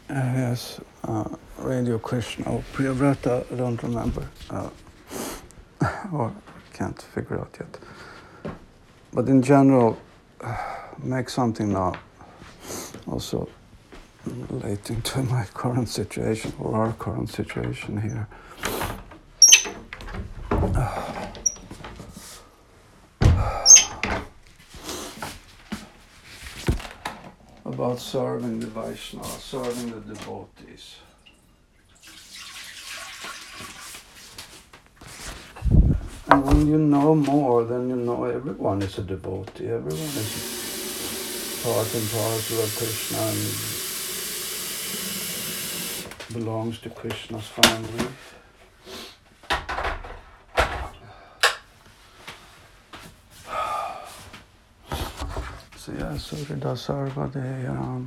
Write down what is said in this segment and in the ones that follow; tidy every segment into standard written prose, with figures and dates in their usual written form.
Yes, Radio Krishna or Priyavrata, I don't remember, or can't figure out yet. But in general, make something now, also relating to my current situation or our current situation here. About serving the Vaishnava, serving the devotees. And when you know more, then you know everyone is a devotee, everyone is part and parcel of Krishna and belongs to Krishna's family. So yeah, Surya Sarvadeyam.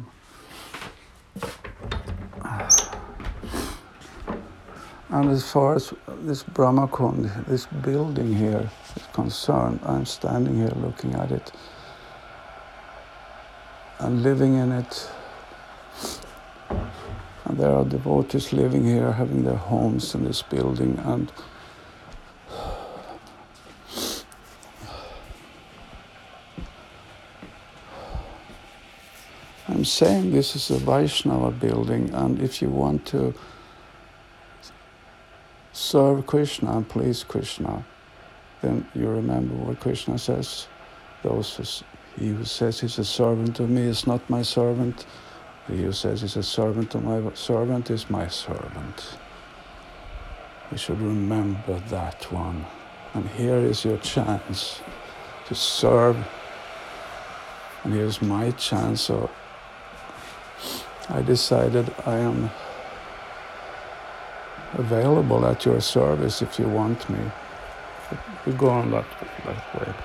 And as far as this Brahmakund, this building here is concerned, I'm standing here looking at it and living in it. And there are devotees living here, having their homes in this building. And I'm saying this is a Vaishnava building, and if you want to serve Krishna and please Krishna, then you remember what Krishna says. He who says he's a servant of me is not my servant. He who says he's a servant of my servant is my servant. You should remember that one. And here is your chance to serve. And here's my chance. So I decided I am available at your service if you want me. We go on that way.